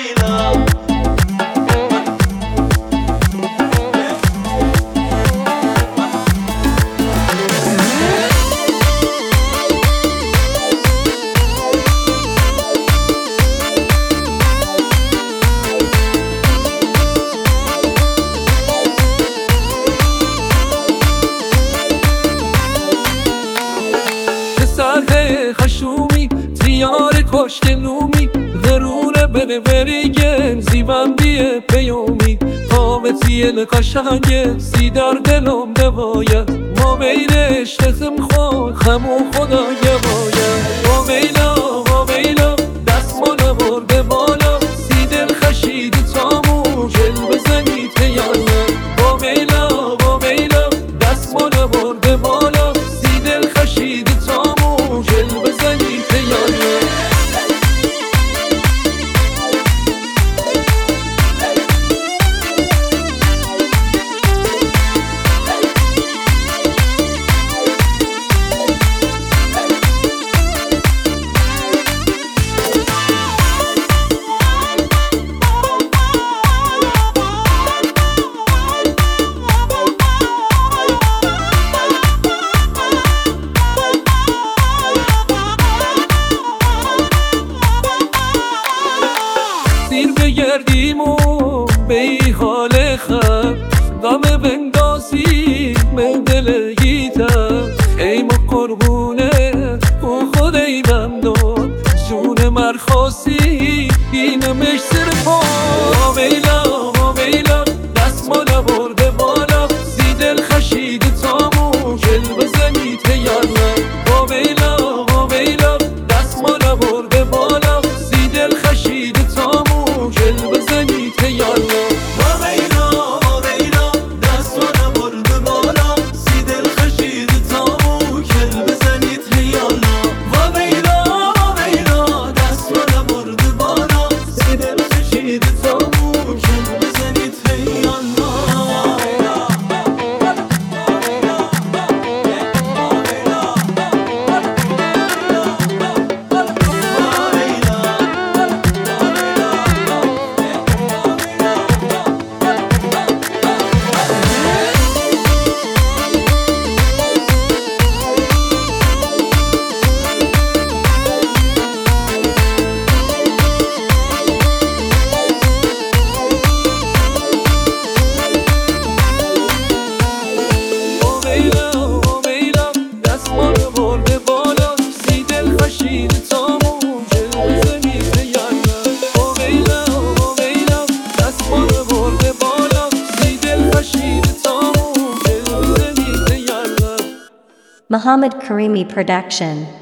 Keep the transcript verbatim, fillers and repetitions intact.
سرده خشومی تیار کشک نومی غرونه بره بریگن زیبندی پیومی قامتیل قشنگه سی در دلم بباید ما بیرش تخم خواه خمو خدا باید ما بیلا ما بیلا دست ما نبرده بالا سی دل خشید تامو جل بزنی تیانا ما بیلا ما بیلا دست ما نبرده بالا سی دل خشید تامو جل بزنی تیانا سیر بگردیم و به ای حال خب غم بندازی من دل گیتم ای ما قربونه او خود ای بندان جون مرخاصی اینمش سر پا ما بیلا ما بیلا دست ما نبرده بالا سی دل خشید تامو جل بزنی تیانا ما بیلا ما بیلا دست ما نبرده بالا سی دل خشید تامو جل بزنی تیانا ما بیلا ما بیلا دست ما نبرده بالا سی دل خشید تامو جل بزنی تیانا ما بیلا ما بیلا دست ما نبرده بالا سی دل خشید تامو جل بزنی تیانا Muhammad Karimi Production.